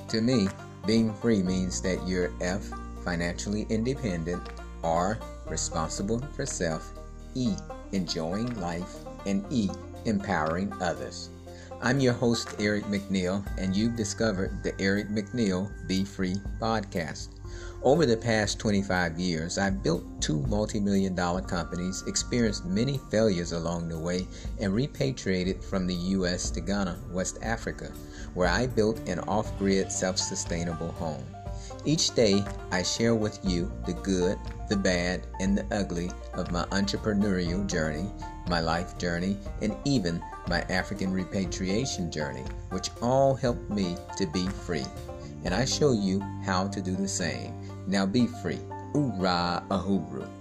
To me, being free means that you're F, financially independent, R, responsible for self, E, enjoying life, and E, empowering others. I'm your host, Eric McNeil, and you've discovered the Eric McNeil Be Free podcast. Over the past 25 years, I've built two multi-million-dollar companies, experienced many failures along the way, and repatriated from the U.S. to Ghana, West Africa, where I built an off-grid, self-sustainable home. Each day, I share with you the good, the bad, and the ugly of my entrepreneurial journey, my life journey, and even my African repatriation journey, which all helped me to be free. And I show you how to do the same. Now be free. Hoorah, ahuru.